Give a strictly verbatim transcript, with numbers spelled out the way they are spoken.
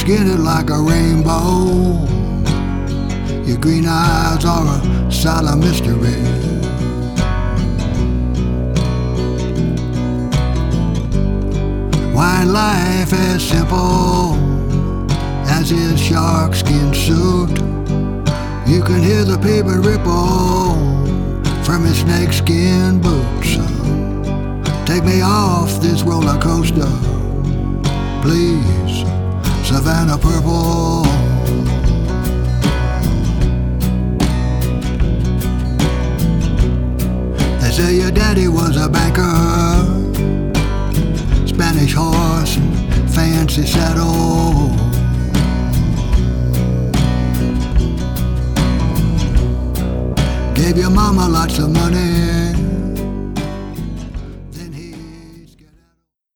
skin is like a rainbow. Your green eyes are a silent mystery. Why life as simple as his shark skin suit? You can hear the paper ripple from his snakeskin boots. Take me off this roller coaster, please, Savannah Purple. They say your daddy was a banker, Spanish horse and fancy saddle. Gave your mama lots of money,